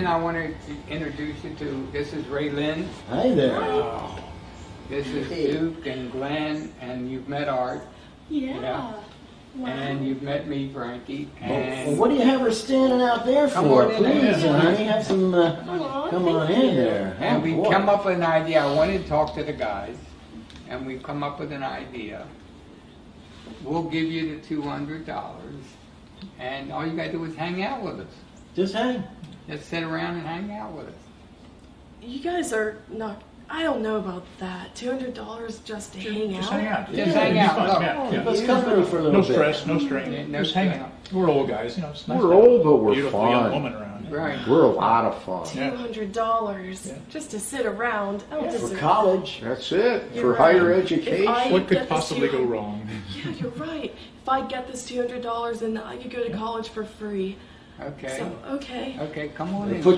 I want to introduce you to, this is Ray Lynn. Hi there. This is Duke and Glenn, and you've met Art. Yeah. Wow. And you've met me, Frankie. Well, And what do you have her standing out there Come for? on in Please, there. honey, have some. Come on in there. And Oh, we boy. come up with an idea. I wanted to talk to the guys, and we come up with an idea. We'll give you the $200, and all you gotta do is hang out with us. Just hang. Just sit around and hang out with us. You guys are not. I don't know about that. $200 just to hang out. Just hang out. Just hang out. Fun. Look. Yeah, yeah. Let's come through for a little No bit. stress, no strain. No Just hang strain. out. We're old guys, you know. It's nice We're to have old, a but we're beautiful fun. young woman around. Right. We're a lot of fun. $200 Yeah. just to sit around. I don't For deserve college. That's it. You're For higher right. education. If I- What get could this possibly go $200 wrong? Yeah, you're right. If I get this $200, then I could go to college for free. Okay. So, okay. Okay, come on They in. put